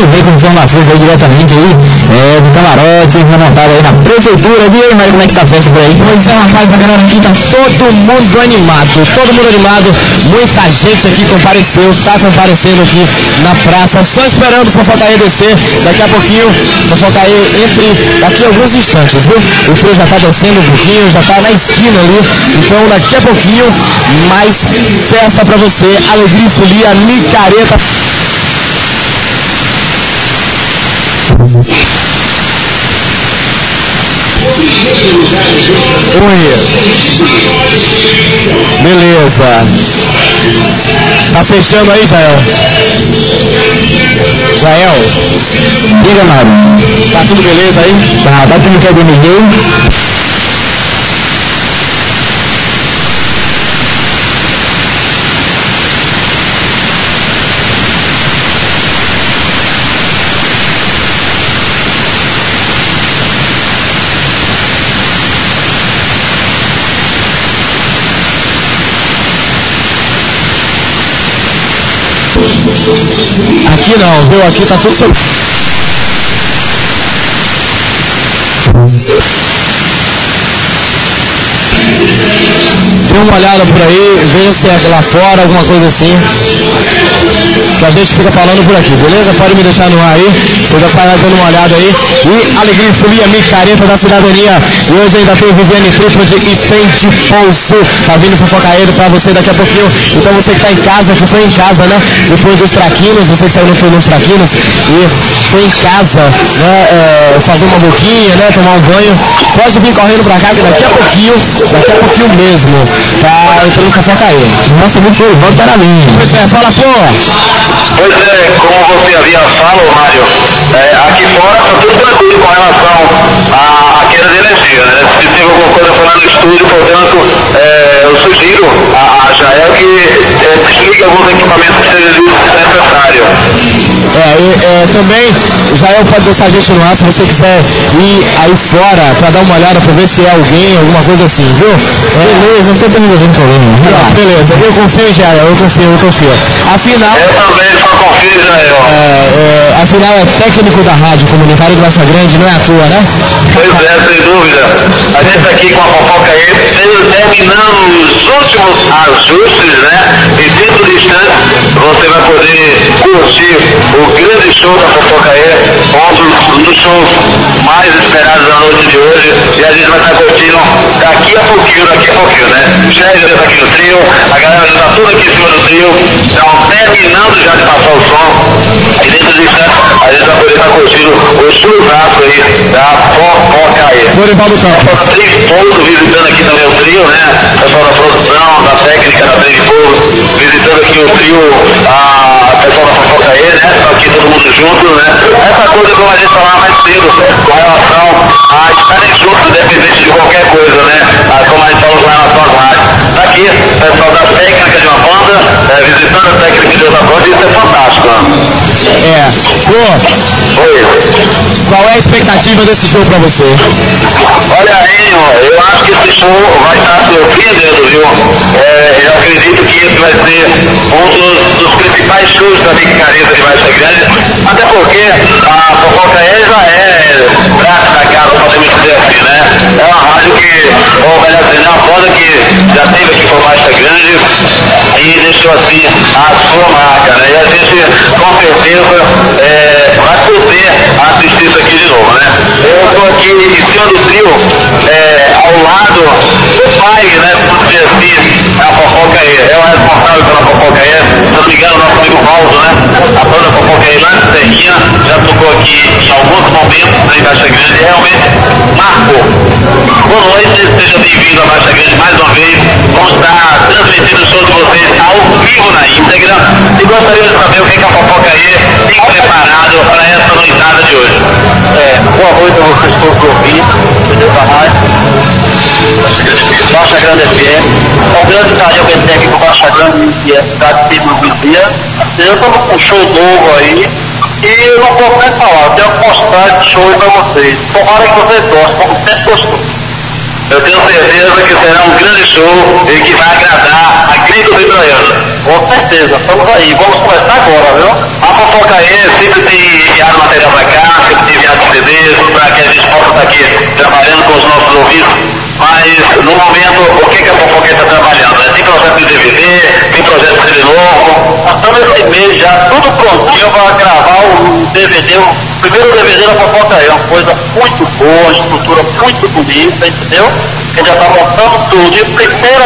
Bruno vem com informações aí diretamente aí do camarote, uma montada aí na prefeitura. E aí, Mário, como é que tá a festa por aí? Pois é, rapaz, a galera aqui tá todo mundo animado, muita gente aqui compareceu, tá comparecendo aqui na praça, só esperando o Fofocaê descer. Daqui a pouquinho, o Fofocaê entre daqui a alguns instantes, viu? O trio já tá descendo um pouquinho, já tá na esquina ali, então daqui a pouquinho, mais festa pra você, alegria, folia, micareta. Oi. Beleza. Tá fechando aí, Jael? Jael? Diga, Mário. Tá tudo beleza aí? Tá tudo que é do ninguém. Aqui não, viu? Aqui tá tudo sobre... Dê uma olhada por aí, veja se é lá fora, alguma coisa assim. Que a gente fica falando por aqui, beleza? Pode me deixar no ar aí, você já tá dando uma olhada aí. E alegria, folia, micareta da cidadania. E hoje ainda tem Viviane Trípode e tem de Pouso. Tá vindo Fofocaeiro pra você daqui a pouquinho. Então você que tá em casa, que foi em casa, né? Depois dos traquinos, você que saiu nos traquinos e foi em casa, né? Fazer uma boquinha, né? Tomar um banho. Pode vir correndo pra cá que daqui a pouquinho mesmo, tá entrando Fofocaeiro. Nossa, muito bom, volta na linha. Pois é, fala, pô. Pois é, como você havia falado, Mário, aqui fora está tudo tranquilo com relação à queda de energia, né? Se tem alguma coisa falando no estúdio, portanto, eu sugiro a Jael que desligue alguns equipamentos que sejam necessários. Também, Jael pode deixar a gente no ar se você quiser ir aí fora para dar uma olhada para ver se é alguém, alguma coisa assim, viu? Beleza, não tô resolvendo problema. Beleza, eu confio, Jael, eu confio. Afinal... Eu também só confio, Jael. Afinal é técnico da rádio comunitária do Massa Grande, não é à toa, né? Pois é, sem dúvida. A gente aqui com a Fofocaê, terminando os últimos ajustes, né? E dentro de instantes você vai poder curtir o grande show da Fofocaê, um dos shows mais esperados da noite de hoje. E a gente vai estar curtindo daqui a pouquinho, né? Chega já tá aqui no trio, a galera já tá tudo aqui em cima do trio, estão terminando já de passar o som. E dentro de instantes a gente vai poder estar curtindo o showzaço aí da Fofocaê. Florivaldo Campos. Três Pouso visitando aqui também o trio, né? Pessoal da produção, da técnica da Três Pouso, visitando aqui o trio, a pessoal da Fofocaê, né? Tá aqui todo mundo junto, né? Essa coisa como a gente falava mais cedo, com relação a estarem juntos, independente de qualquer coisa, né? Como a gente falou com relação às rádios. Tá aqui, pessoal da técnica de uma banda, visitando a técnica de outra banda, isso é fantástico, né? Oi. Qual é a expectativa desse show pra você? Olha aí, eu acho que esse show vai estar surpreendendo, viu? Eu acredito que esse vai ser um dos principais shows da micareta de Massa Grande, até porque a Fofocaê já é prata da casa, podemos dizer assim, né? É uma rádio que, ou melhor dizendo, é uma banda que já teve aqui por Massa Grande e deixou assim a sua marca, né? E a gente, com certeza, vai poder assistir isso aqui de novo, né? Eu estou aqui em cima do trio, ao lado do pai, né? Por dizer assim, a Fofocaê, é o responsável pela Fofocaê, se não me engano, nosso amigo Valdo, né? A banda Fofocaê lá de Serrinha já tocou aqui em alguns momentos na Massa Grande, realmente marcou. Boa noite, seja bem-vindo a Massa Grande mais uma vez. Vamos estar transmitindo o show de vocês ao vivo na íntegra e gostaria de saber o que a Fofocaê tem preparado para essa noitada de hoje. Boa noite a vocês todos que ouviram da rádio Massa Grande FM. É um grande carinho que a gente tem aqui com Massa Grande e a cidade de Dia. Eu estou com um show novo aí e eu não posso nem falar, eu tenho que mostrar esse show aí para vocês. Tomara que vocês gostem, como sempre gostou. Eu tenho certeza que será um grande show e que vai agradar a gringo vitoriano. Com certeza, estamos aí. Vamos começar agora, viu? A Fofocaê sempre tem ouvidos, mas no momento, o que a Fofoqueira está trabalhando? Tem projeto de DVD, tem projeto de CD novo, passando esse mês já, tudo prontinho para gravar o DVD, o primeiro DVD da Fofoca é uma coisa muito boa, uma estrutura muito bonita, entendeu? A gente já está montando tudo, e primeira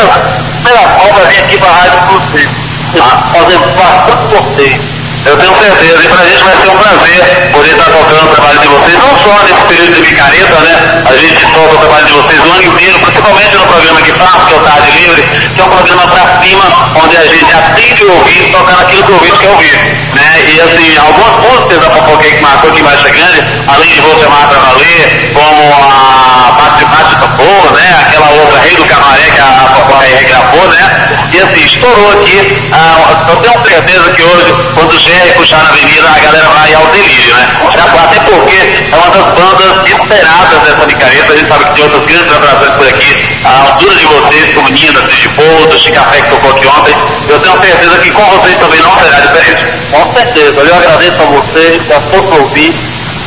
obra vem aqui para a rádio com vocês, fazer bastante sorteio. Eu tenho certeza, e pra gente vai ser um prazer poder estar tocando o trabalho de vocês, não só nesse período de micareta, né? A gente toca o trabalho de vocês o ano inteiro, principalmente no programa que faço, que é o Tarde Livre, que é um programa pra cima, onde a gente atende o ouvinte, tocar naquilo que o ouvinte quer ouvir, né? E assim, algumas músicas da Fofoquei que marcou aqui em Baixa Grande, além de Vou Chamar Pra Valer, como a Bate Tambor, né? Aquela outra Rei do Camaré que a Fofoquei regravou, né? E assim, estourou aqui, eu tenho certeza que hoje, quando e puxar na avenida, a galera vai ao delírio, né? Até porque é uma das bandas esperadas dessa micareta, a gente sabe que tem outras grandes atrações por aqui, a altura de vocês, como Nina, Digipô, do Chicafé que tocou aqui ontem, eu tenho certeza que com vocês também não será diferente. Com certeza, eu agradeço a vocês, a todos ouvir,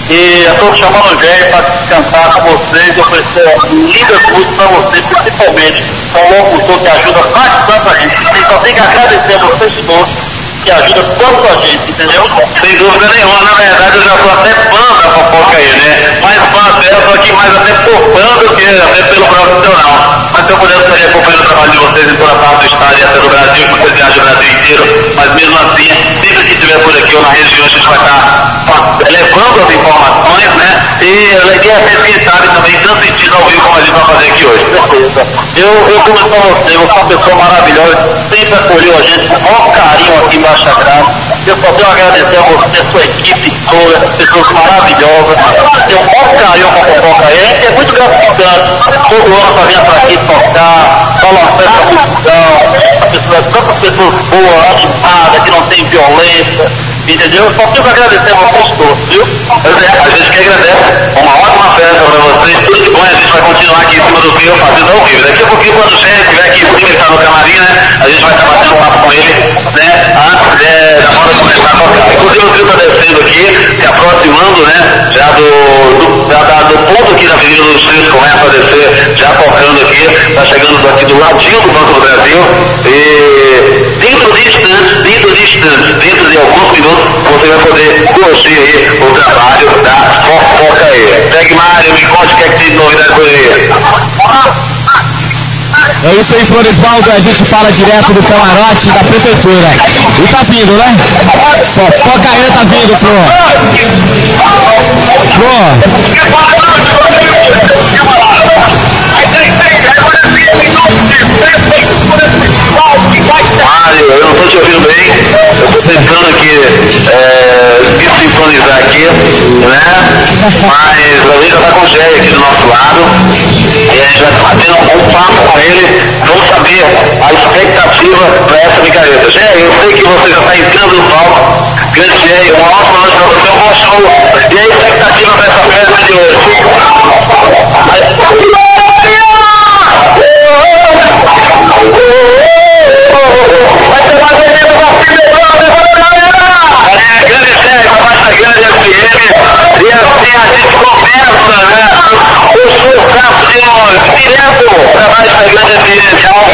e eu estou chamando o Jair para cantar com vocês e oferecer lindas músicas para vocês, principalmente com o locutor que ajuda bastante a gente. Só tem que agradecer a vocês todos, que ajuda tanto a gente, entendeu? Sem dúvida nenhuma, na verdade eu já sou até fã da Fofoca aí, né? Mais fã dela, tô aqui mais até por fã do que até pelo profissional. Mas se eu pudesse estar acompanhando o trabalho de vocês em toda parte do estado e até do Brasil, que vocês viajam o Brasil inteiro, mas mesmo assim, sempre que estiver por aqui ou na região, a gente vai estar levando as informações, né? E a ideia é ser quem sabe também transmitindo ao vivo como a gente vai fazer aqui hoje. Certeza. Eu como para você é uma pessoa maravilhosa, sempre acolheu a gente com maior carinho aqui em Baixa Grande. Eu só tenho a agradecer a você, a sua equipe toda, pessoas maravilhosas. Tenho um maior carinho com a Fofoca aí, é muito gratificante. Todo ano pra vir aqui tocar, falar uma festa multidão, tantas pessoas boas, animadas, que não tem violência. Entendeu? Só tenho que agradecer a vocês todos, viu? A gente que agradece. Uma ótima festa para vocês, tudo de bom. A gente vai continuar aqui em cima do rio, fazendo ao vivo. Daqui a pouquinho, quando o Jair estiver aqui em cima, ele está no camarim, né? A gente vai estar batendo um papo com ele, né? Antes da hora de começar a tocar. Inclusive, o trio está descendo aqui, se aproximando, né? Já do ponto aqui da Avenida dos Trios, começa a descer, já tocando aqui. Está chegando aqui do ladinho do Banco do Brasil. E dentro de alguns minutos, você vai poder curtir aí o trabalho da Fofoca aí. Segue, Mário, me conte o que é que tem de novidade por aí. É isso aí, Floresvaldo, a gente fala direto do camarote da prefeitura. E tá vindo, né? Fofoca aí tá vindo, Pro. Mário, eu não estou te ouvindo bem, eu estou tentando aqui me sincronizar aqui, né? Mas a gente já está com o Jair aqui do nosso lado e a gente vai estar batendo um papo com ele, vamos saber a expectativa para essa micareta. Jair, eu sei que você já está entrando no palco, grande Jair, uma ótima noite para você, um bom show. E a expectativa para essa festa de hoje? Vai ser mais bonito da grande série da Baixa Grande FM, e assim a gente começa, né? O sucesso de hoje, direto da Baixa Grande FM, ao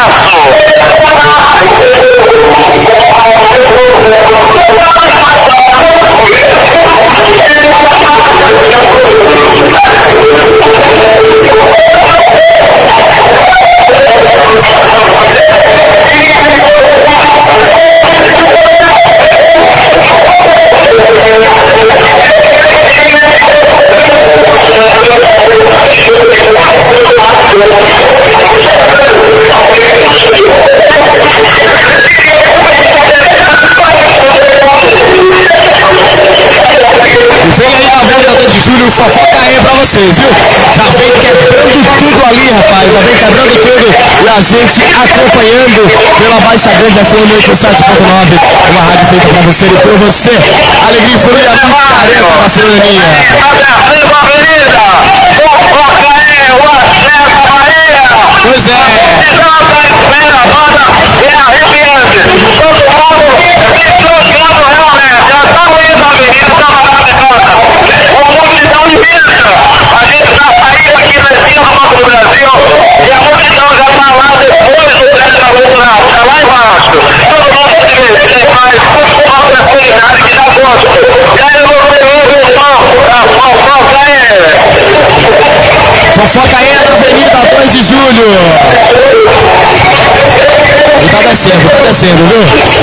Fofoca aí pra vocês, viu? Já vem quebrando tudo ali, rapaz. Já vem quebrando tudo. E a gente acompanhando pela Baixa Grande FM 87.9. Uma rádio feita pra você e por você. Alegria e fúria, micareta pra cidadania. Pois A gente já saiu aqui na cima do Fofoca aí na Avenida 2 de Julho. E tá descendo, viu?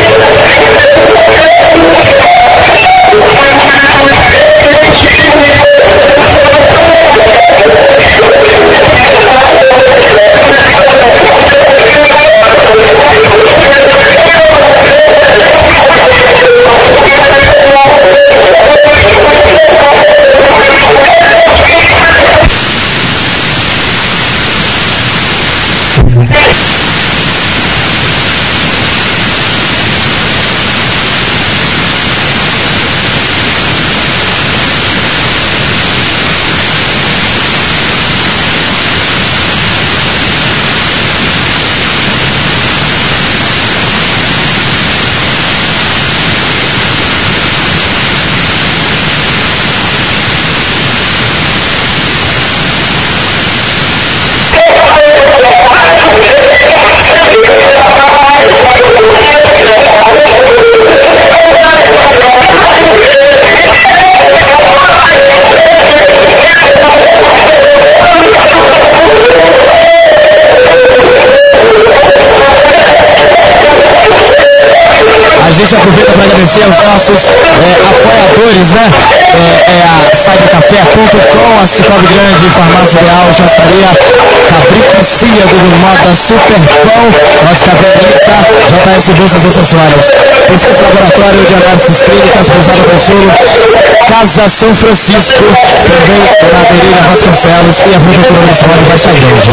A gente aproveita para agradecer aos nossos apoiadores, né? A saibacafé.com, a Cicobi Grande, Farmácia Ideal, Chastaria, Cabrito Cíago do Moda, Superpão, Ótica Verita, JS Bolsas e Acessórios, Pesquisa Laboratório de Análises Clínicas, Pousada Consolo, Casa São Francisco, também na Avenida Vasconcelos e a Prefeitura Municipal de Baixa Grande.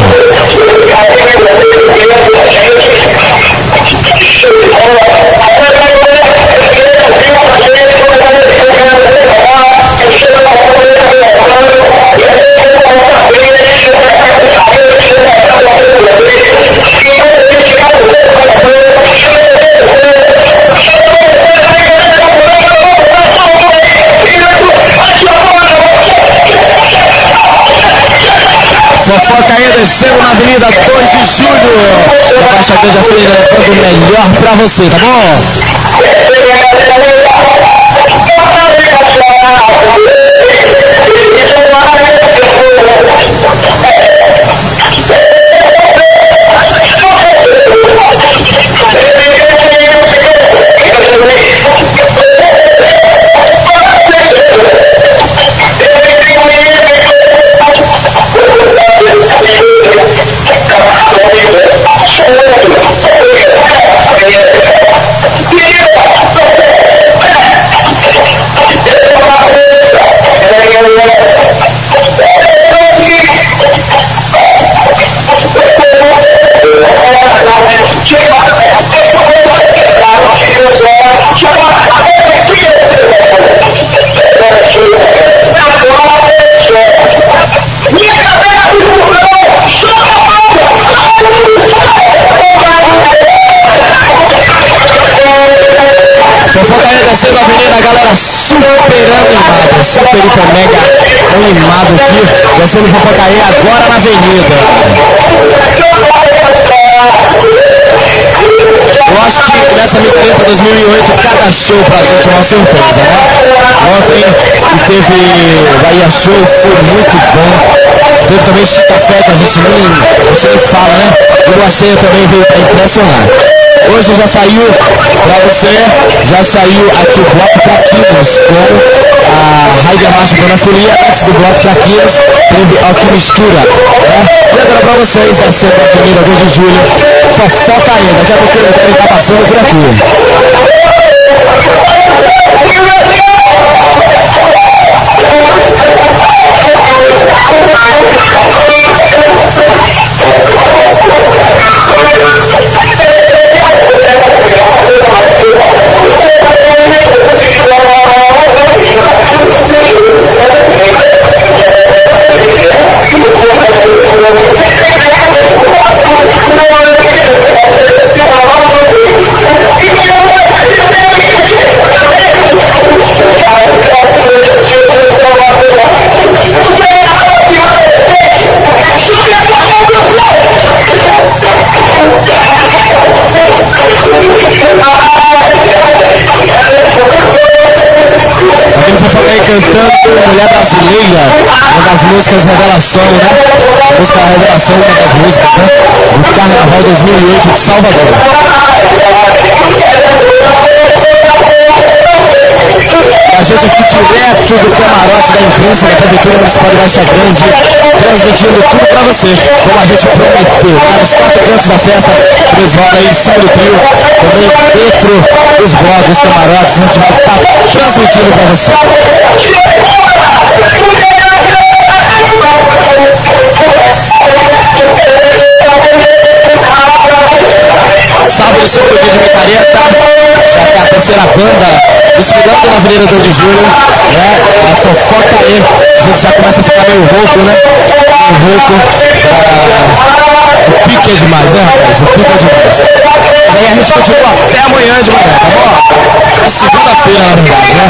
Fofoca aí descendo na Avenida 2 de Julho. A Baixa Grande Feira levando o melhor pra você, tá bom? Fofoca aí descendo a avenida, galera, super animada, super hiper mega animado aqui, descendo Fofoca aí agora na avenida. Eu acho que nessa Micareta 2008 cada show pra gente é uma surpresa, né? Ontem que teve Bahia Show, foi muito bom. Teve também Chica Fé, que a gente nem fala, né? E o Aceia também veio pra impressionar. Hoje já saiu pra você, já saiu aqui o Bloco Traquinos com a Raider Marcha Dona Folia. Antes do Bloco Traquinos teve ao que mistura, né? E agora pra vocês, descendo a Avenida 2 de Julho, Fofoca aí, daqui a pouco ele deve estar passando por aqui. Ele foi aí cantando Mulher Brasileira, uma das músicas Revelação, né? Música Revelação, uma das músicas, né? Do Carnaval 2008 de Salvador. A gente aqui direto do camarote da imprensa da Prefeitura Municipal de Baixa Grande, transmitindo tudo para você, como a gente prometeu, para os 4 cantos da festa, eles vão aí em cima do trio, também dentro dos blocos, dos camarotes, a gente vai estar transmitindo para você. Sábado, 5 dia de micareta, já é a terceira banda desfilando na Avenida 2 de Julho, né? A fofoca aí, a gente já começa a ficar meio rouco, né? Meio rouco, o pique é demais, né, rapaz? O pique é demais. Aí a gente continua até amanhã de manhã, tá bom? É segunda-feira, na verdade, né?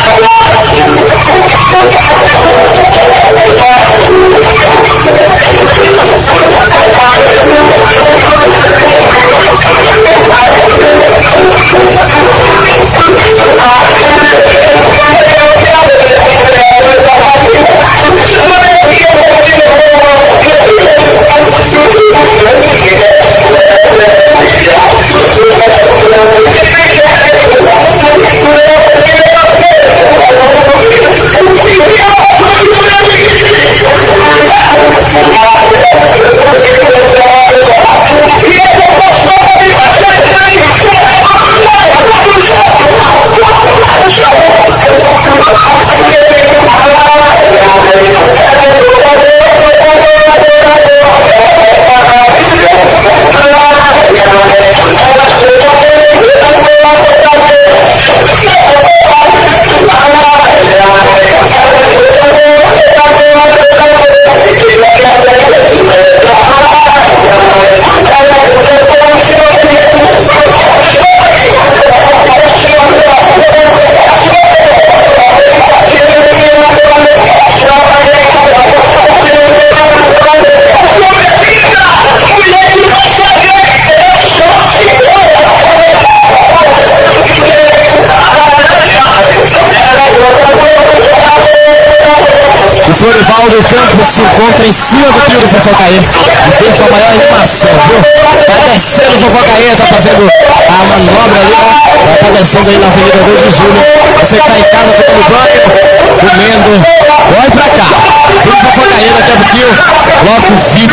Florivaldo Campos se encontra em cima do trio do Fofocaê e vem com a maior animação, viu? Tá descendo o Fofocaê, tá fazendo a manobra ali, né? Tá descendo aí na Avenida 2 de Julho. Você que tá em casa tomando banho, comendo, corre pra cá. Vem o Fofocaê daqui a pouquinho, bloco VIP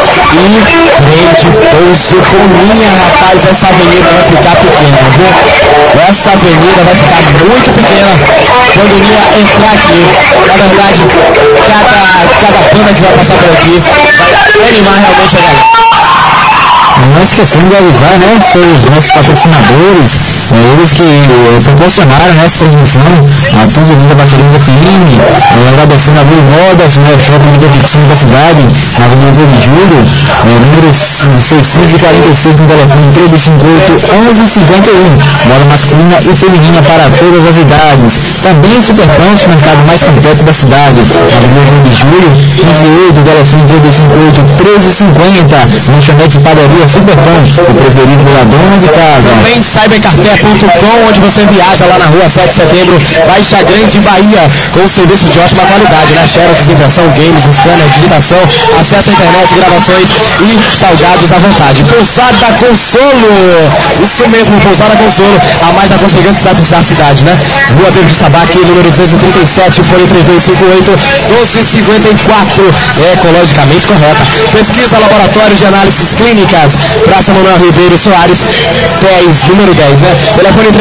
e trem de pouso com linha, rapaz. Essa avenida vai ficar pequena, viu? Essa avenida vai ficar muito pequena quando o linha entrar aqui. Na verdade, cada banda que vai passar por aqui vai animar realmente a galera. Não esquecendo de avisar, né, os nossos patrocinadores, eles que proporcionaram essa transmissão a todo mundo da Baixa Grande FM, agradecendo a Blue Modas, o shopping de ficção da cidade, na Avenida 2 de Julho, número 646 no telefone 3258-1151, moda masculina e feminina para todas as idades. Também o Superpão, o mercado mais completo da cidade, na Avenida 2 de Julho, 15 telefone 3258-1350, lanchonete e padaria Superpão, o preferido pela dona de casa. Também cybercafé.com, onde você viaja lá na rua 7 de setembro, Baixa Grande, Bahia, com serviço de ótima qualidade, né? Xerox, impressão, games, scanner, digitação, acesso à internet, gravações e salgados à vontade. Pousada Consolo, isso mesmo, Pousada Consolo, a mais aconchegante da cidade, né? Rua David Tabac, número 237, fone 3258-1254, é ecologicamente correta. Pesquisa, laboratório de análises clínicas, Praça Manuel Ribeiro Soares, 10, número 10, né? Telefone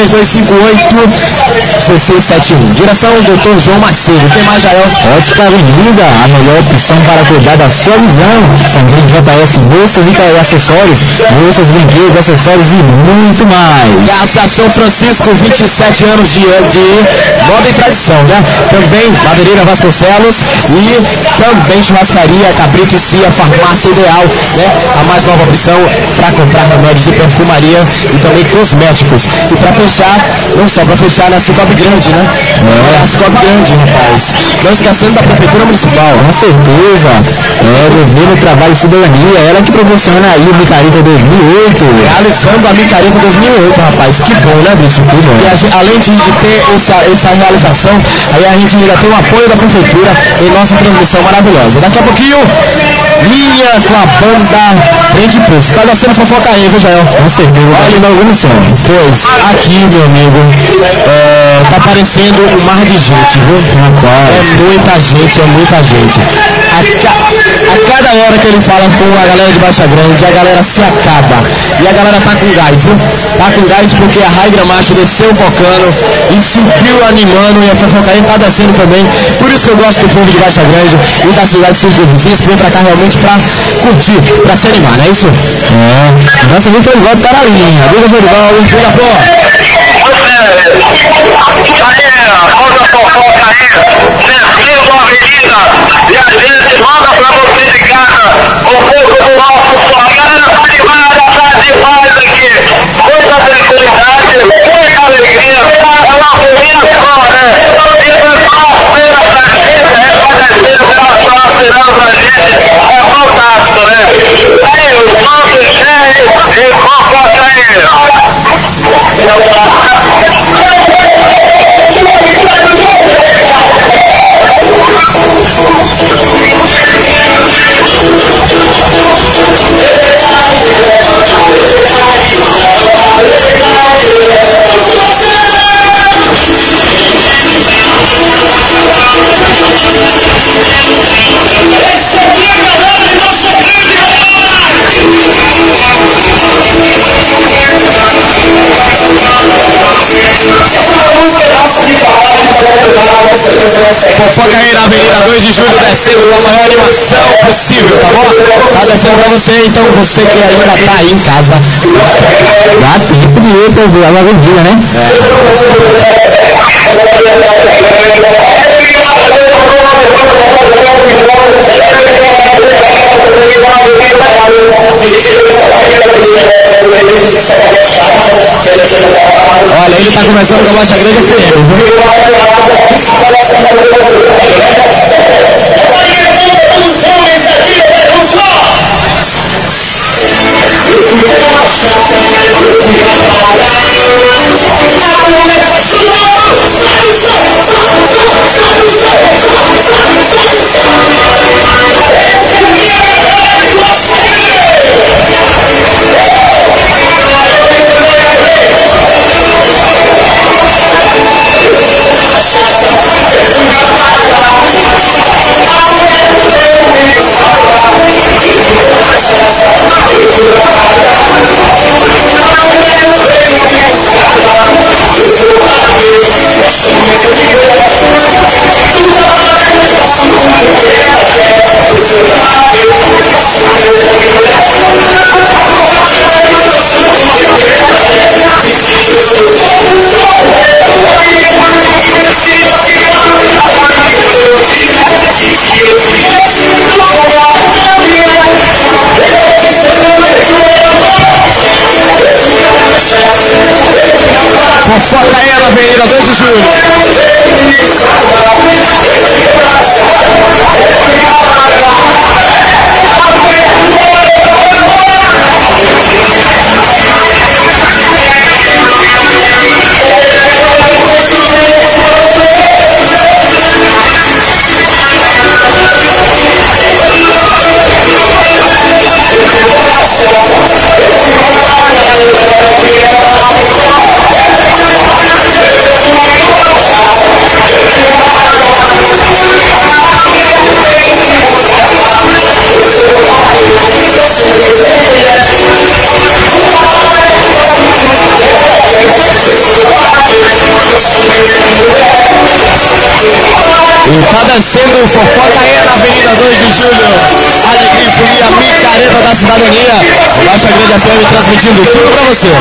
3258-1671. Direção, Dr. João Macedo. Tem mais, Jael? Ótica Avenida, a melhor opção para cuidar da sua visão. Também JS Bolsas e acessórios, bolsas, brinquedos, acessórios e muito mais. Casa São Francisco, 27 anos de moda e tradição, né? Também Madeireira Vasconcelos e também churrascaria Cabrito e Cia, farmácia Ideal, né? A mais nova opção para comprar remédios e perfumaria e também cosméticos. E pra fechar, não só pra fechar, na Cicobi Grande, né? A Cicobi Grande, rapaz. Não esquecendo da Prefeitura Municipal. Com certeza. O governo Trabalho e Cidadania, ela que proporciona aí o Micareta 2008. Realizando a Micareta 2008, rapaz. Que bom, né, bicho? Que bom. E além de ter essa realização, aí a gente ainda tem o apoio da Prefeitura em nossa transmissão maravilhosa. Daqui a pouquinho, linha com a banda Trem de Pulso. Tá nascendo fofoca aí, viu, Jael? Com certeza. Olha, não, vamos só. Pois, aqui, meu amigo, tá aparecendo um mar de gente, viu? É muita gente, é muita gente. A cada hora que ele fala com a galera de Baixa Grande, a galera se acaba. E a galera tá com gás, viu? Tá com gás porque a Raidra Macho desceu focando e subiu animando, e a fofocaí tá descendo também. Por isso que eu gosto do povo de Baixa Grande e da cidade de Cinco Vizinhos, que vem pra cá realmente pra curtir, pra se animar, não é isso? Nossa, viu, Florival tá na linha. Viu, Florival? Diga, pô. Roda fofoca aí, descendo a avenida, e a gente manda pra você de casa um pouco do nosso som. A galera tá animada, tá demais aqui, muita tranquilidade, muita alegria, é uma folia só, né? E terça-feira pra gente, terça-feira pra gente, é fantástico, né? Aí, o nosso chefe e fofoca aí. Fofoca aí na Avenida 2 de Julho, descendo com a maior animação possível, tá bom? Tá descendo pra você, então você que ainda tá aí em casa, Dá tempo de ir pra ver a vendida, né? Olha, ele tá começando com a Baixa Grande FM, viu? Fofoca aí na Avenida 2 de Julho. E tá descendo fofoca aí na Avenida 2 de Julho. Alegria e folia, micareta da cidadania. Baixa Grande FM transmitindo tudo pra você.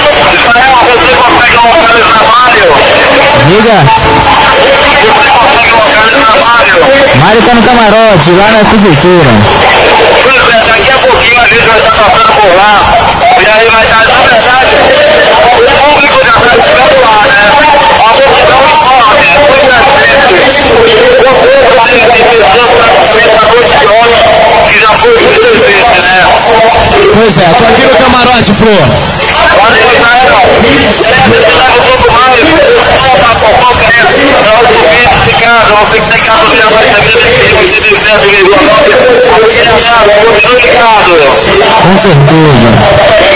Diga. Mário tá no camarote, lá na prefeitura. Pois é, daqui a pouquinho a gente vai estar passando por lá. E aí vai estar, na verdade, o público já está esperando lá, né? A multidão enorme, muita gente. O povo de pessoas praticamente a noite de ontem, que já foi muitas vezes, né? Pois é, tô aqui no camarote, Pro. Valeu, Israel. Você leva um pouco mais, a fofoca é para os ouvintes de casa, você que tem casa já vai saber desse você de 100,9. Aquele abraço, continue ligado. Com certeza.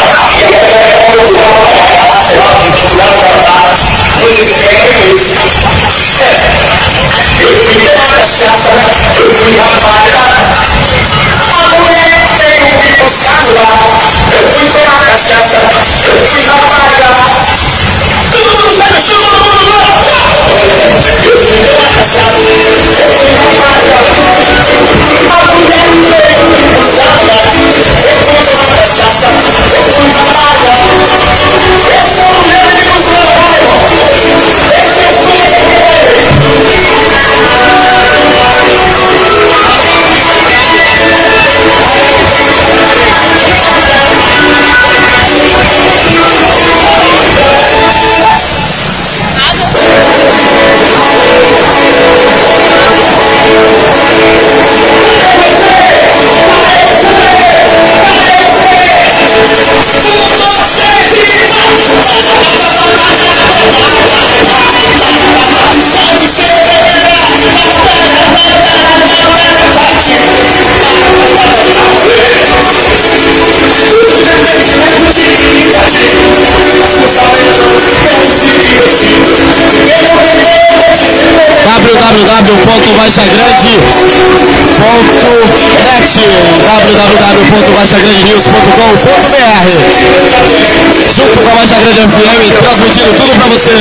www.baixagrandenews.com.br. Junto com a Baixa Grande FM, transmitindo tudo pra você.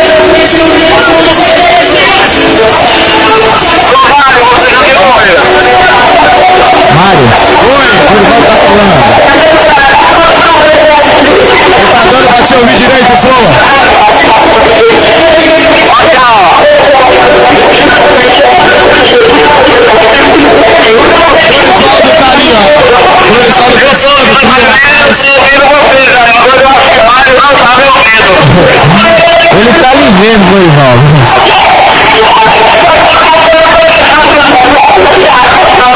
Mário, Oi, Dorival tá falando. tá dando pra te ouvir direito, Pro? Floresvaldo tá ali, ó. Floresvaldo gostando. Ele tá ali vendo, Dorival.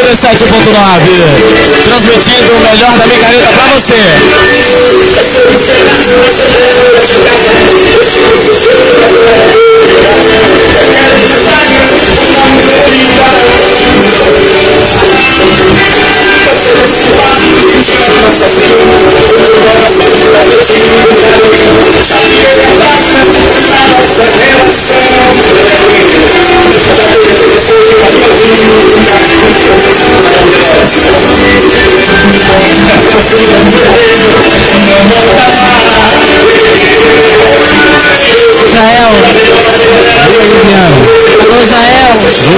87.9, transmitindo o melhor da micareta pra você. Israel. Alô, Israel.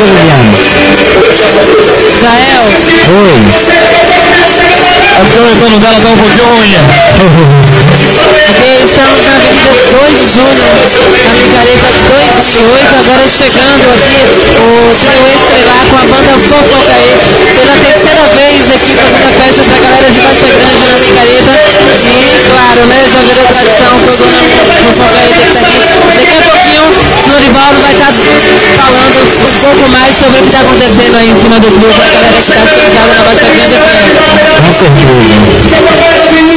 Israel. Oi. A pessoa retorno dela tá um pouquinho ruim. Porque estamos na Avenida 2 de Julho, na micareta 228, agora chegando aqui o trio Estrelar com a banda Fofocaí, pela terceira vez aqui fazendo a festa pra galera de Baixa Grande na micareta. E claro, né, já virou tradição, todo ano Fofocaí tem que estar aqui. Daqui a pouquinho o Norivaldo vai estar falando um pouco mais sobre o que está acontecendo aí em cima do trio, pra galera que está sentada na Baixa Grande FM. Com certeza.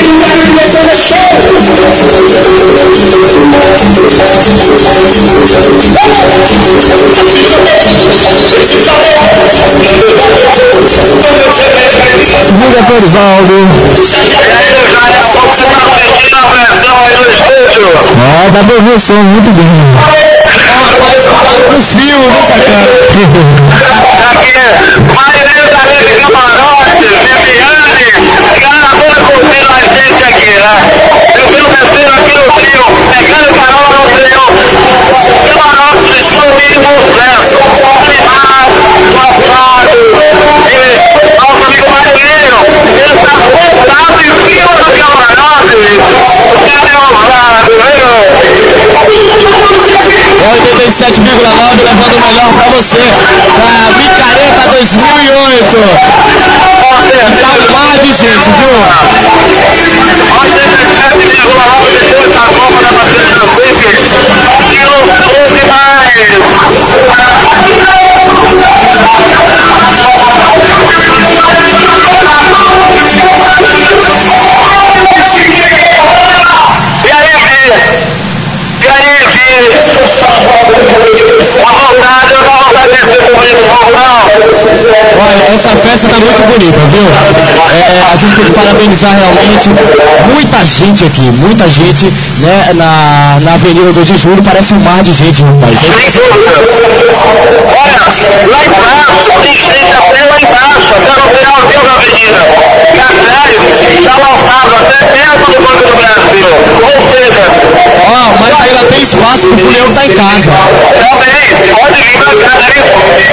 Diga, Norivaldo. Ó, dá pra ver o som muito bem. O fio, né, sacana? Maria da Rede Camarote, Viviane, cara, curtindo a gente aqui, né? Eu vi o terceiro aqui no trio, pegando carona no trio. Camarote, estou mínimo certo. Animado, passado. E nosso amigo Marinheiro, ele está voltado em cima do camarote. Cadê o lado, viu? 87,9 levando o melhor pra você. A Micareta 2008. Tá um mar de gente, viu? 87,9 depois da Copa da Bacia do Pique. Que loucura demais! Olha, essa festa tá muito bonita, viu? A gente tem que parabenizar realmente muita gente aqui, muita gente, né, na Avenida 2 de Julho, parece um mar de gente, rapaz. Sem dúvida. Olha, lá embaixo, tem gente até lá embaixo, até no finalzinho da avenida. Carvalho, já lotado até perto do Banco do Brasil. Ou seja, Ó, mas ainda tem espaço pro Julião que tá em casa. também, pode vir pra cá, né?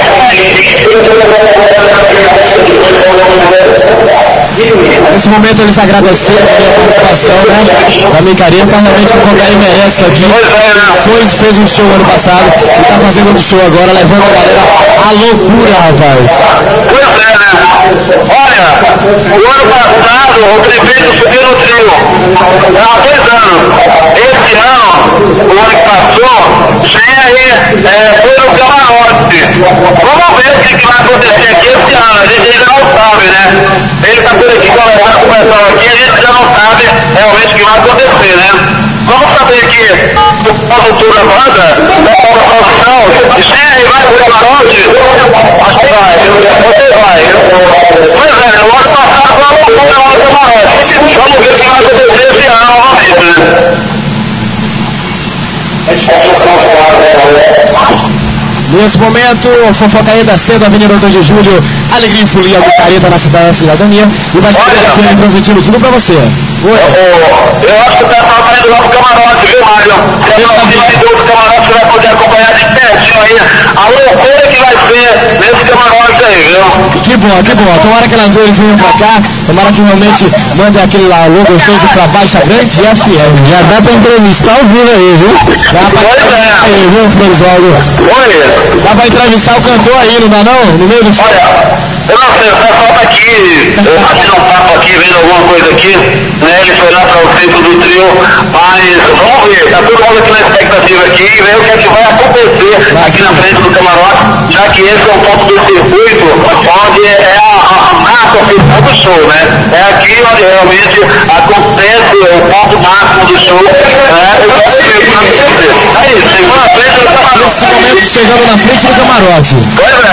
Nesse momento eles agradeceram a participação, né, da Micareta, realmente o Fofocaí merece estar aqui. Fez um show ano passado e tá fazendo outro show agora, levando a galera à loucura, rapaz. Pois é, né? Olha, o ano passado o prefeito subiu no trio. Há 2 anos. Esse ano, o ano que passou, GR foi no camarote. Vamos ver o que vai acontecer aqui esse ano. A gente ainda não sabe, né? Ele está por aqui conversando com o pessoal aqui, a gente já não sabe realmente o que vai acontecer, né? Vamos saber que o produtor da banda, da produção, GR vai pro camarote? Acho que vai, você vai. Pois é, o ano passado foi uma loucura lá no camarote. Vamos ver o que vai acontecer esse ano novamente, né? Nesse momento, Fofocaí da cedo, Avenida 2 de Julho, Alegria e Folia, Micareta na Cidade da Cidadania, e vai estar transmitindo tudo pra você. Eu acho que o pessoal tá indo lá pro camarote, viu, Mário? Você não tem de outro camarote, você vai poder acompanhar de pertinho aí a loucura que vai ser nesse camarote aí, viu? Que bom, que bom. Tomara que elas duas venham pra cá, tomara que realmente mandem aquele lá alô gostoso pra Baixa Grande e FM. Já dá pra entrevistar ao vivo aí, viu? Dá pra entrevistar aí, viu, Florisvaldo? Oi. Dá pra entrevistar o cantor aí, não dá não? No meio do show? Olha, eu não sei, o pessoal tá aqui, batendo um papo aqui, vendo alguma coisa aqui, né? Ele foi lá para o centro do trio, mas vamos ver, tá todo mundo aqui na expectativa aqui, ver o que é que vai acontecer aqui na frente do camarote, já que esse é o ponto do circuito, onde é a final do show, né? É aqui onde realmente acontece o ponto máximo do show, né? É isso, chegou na frente do camarote. Nesse momento, chegando na frente do camarote. Pois é.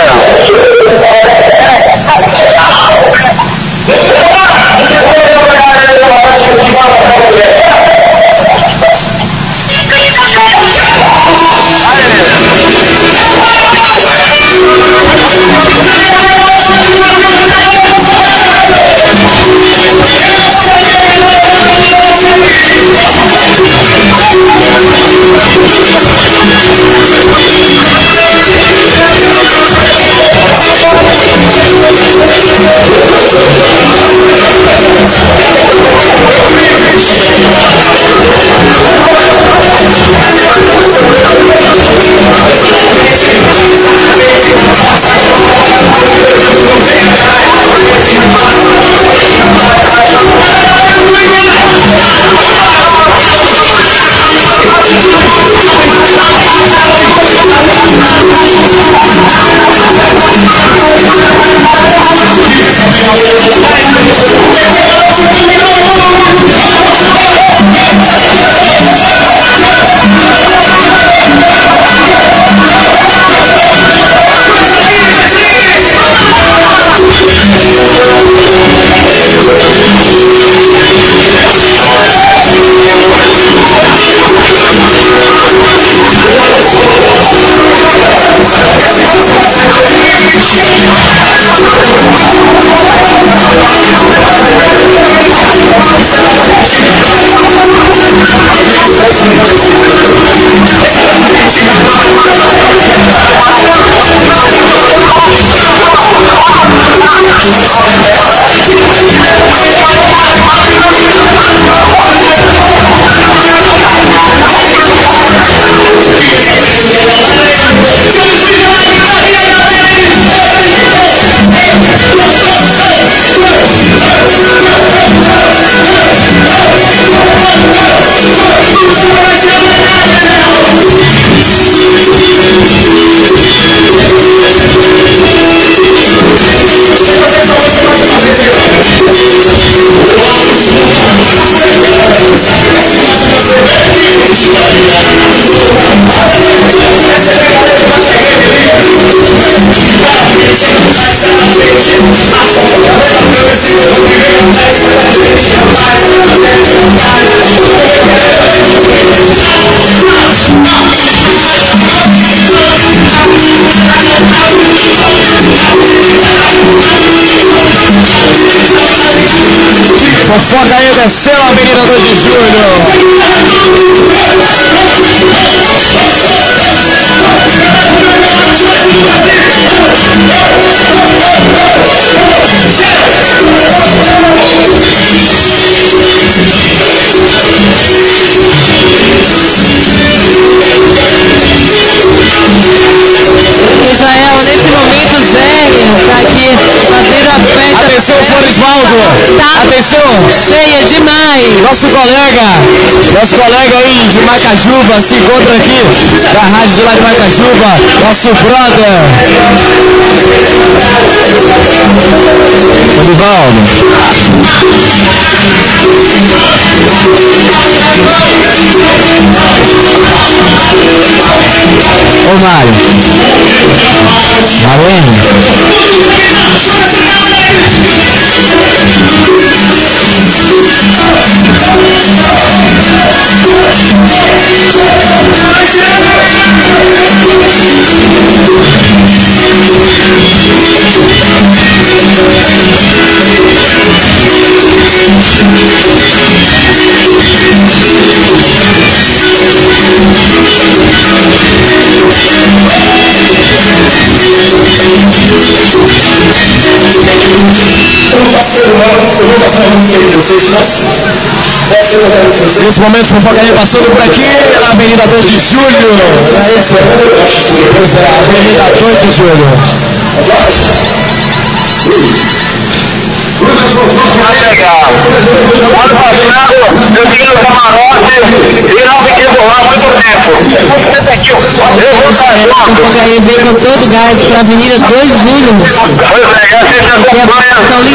Fofoca aí, desceu a Avenida 2 de Julho. Israel, nesse momento, Zé está aqui fazendo a festa. Atenção, Florisvaldo. Tá Atenção. cheia demais. Nosso colega aí de Macajuba se encontra aqui da rádio de lá de Macajuba, nosso brother. Florisvaldo. Ô Mário. Marlene. Nesse momento, Fofocaí passando por aqui, na Avenida 2 de Julho. É isso? Pois é, Avenida 2 de Julho. obrigado. Ano passado eu tinha no camarote e não fiquei por lá muito tempo. Eu vou estar junto. Ele veio com todo o gás para a Avenida 2 de Julho. Pois é, e assim você acompanha.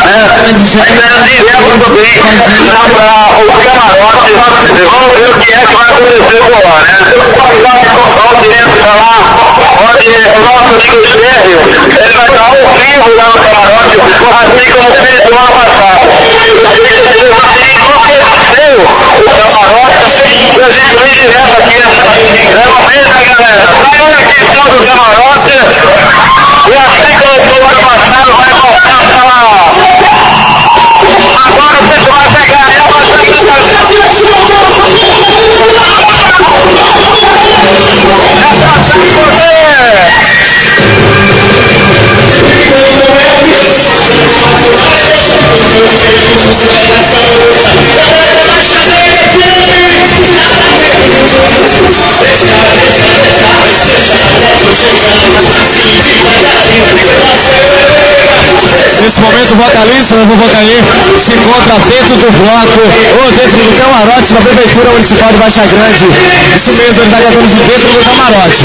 Muito bem. Para o camarote, vamos ver o que é que vai acontecer por lá, né? Vamos direto para lá, onde o nosso amigo Sérgio, ele vai dar um vivo lá no camarote, assim como fez no ano passado. Ele enlouqueceu o camarote e a gente vem direto aqui. Leva mesmo, galera. Saiu aqui em cima do camarote e assim como foi o ano passado, vai voltar para lá. Agora o pessoal vai pegar ela, Nesse momento o vocalista, o Vocaí, se encontra dentro do bloco ou dentro do camarote da Prefeitura Municipal de Baixa Grande. Isso mesmo, ele está gravando de dentro do camarote.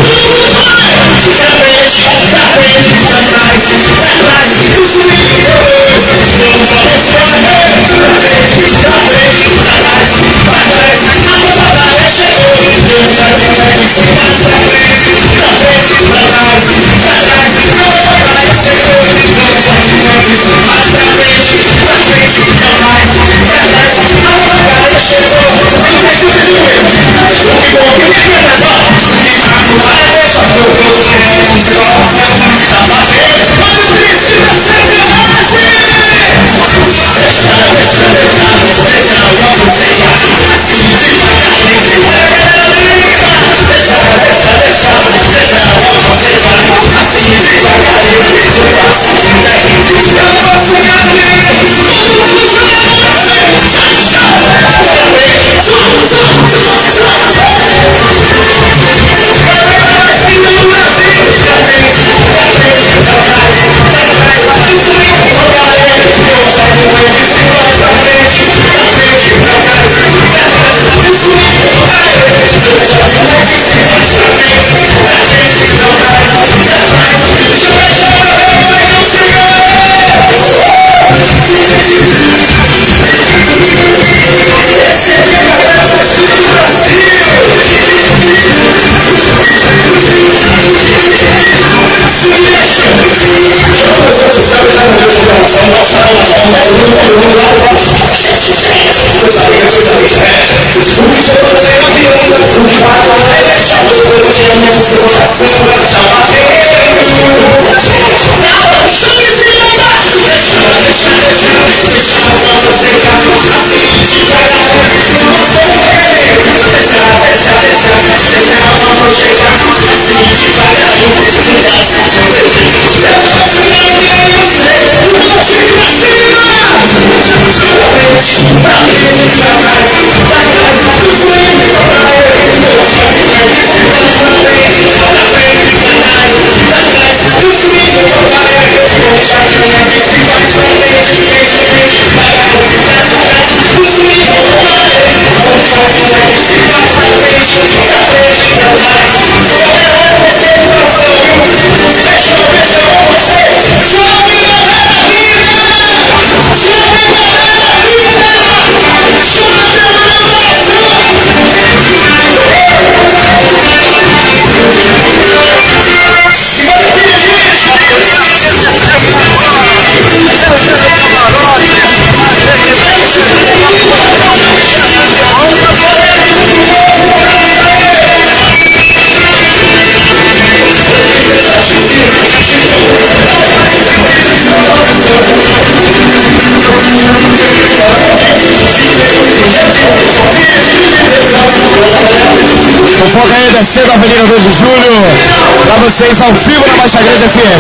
Fofoca aí descendo a Avenida 2 de Julho, para vocês ao vivo na Baixa Grande FM.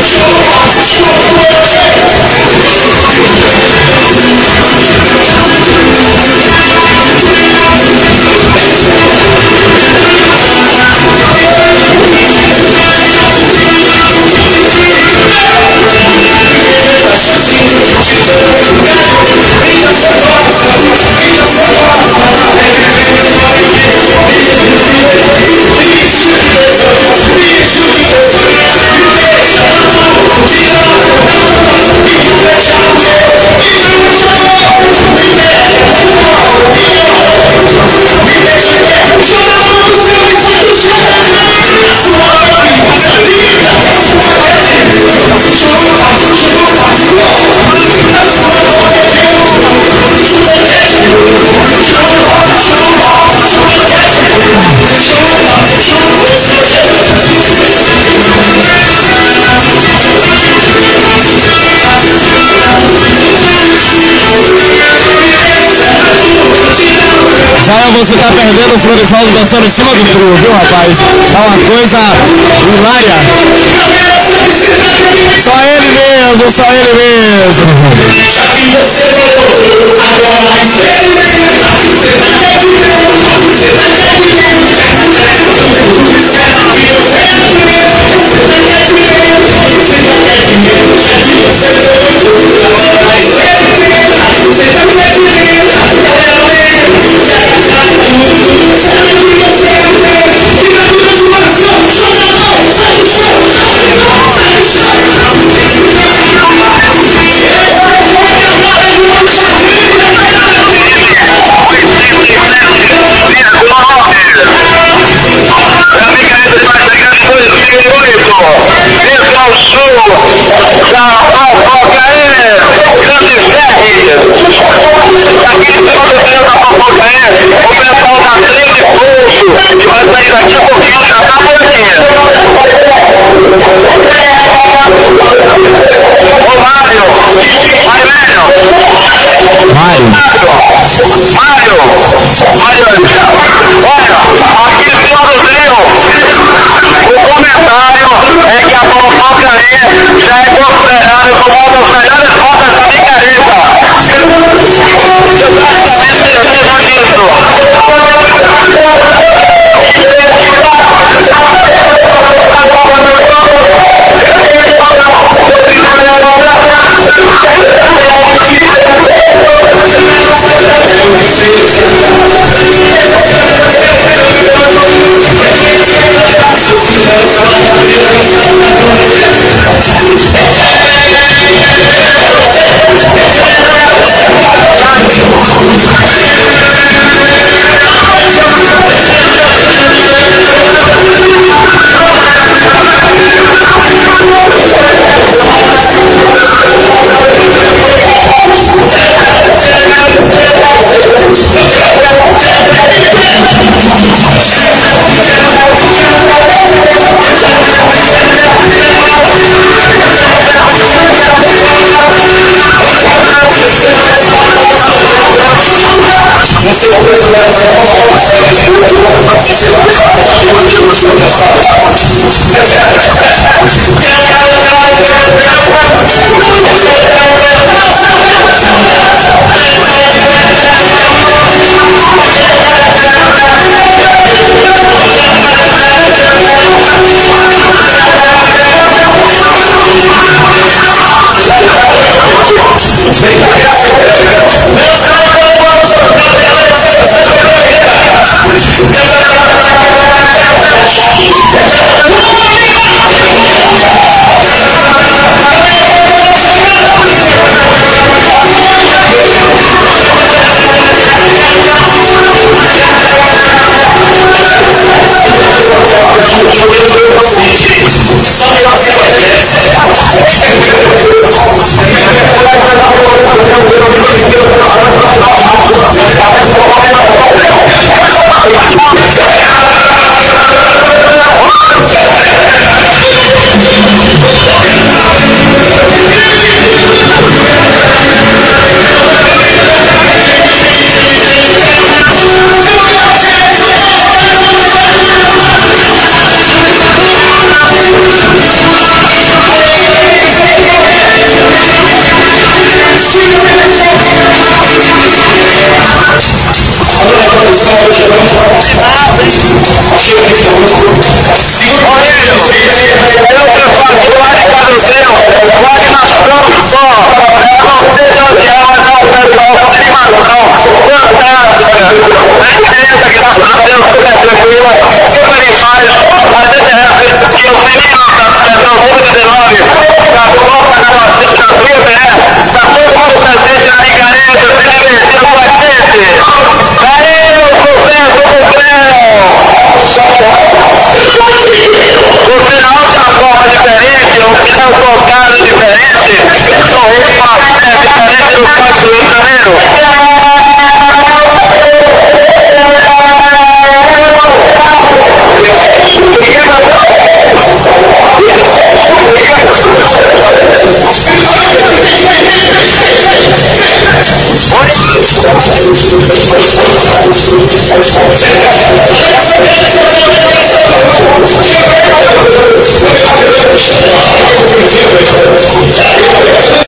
Você tá perdendo o Florivaldo dançando em cima do trio, viu, rapaz? Tá uma coisa hilária. Só ele mesmo, só ele mesmo.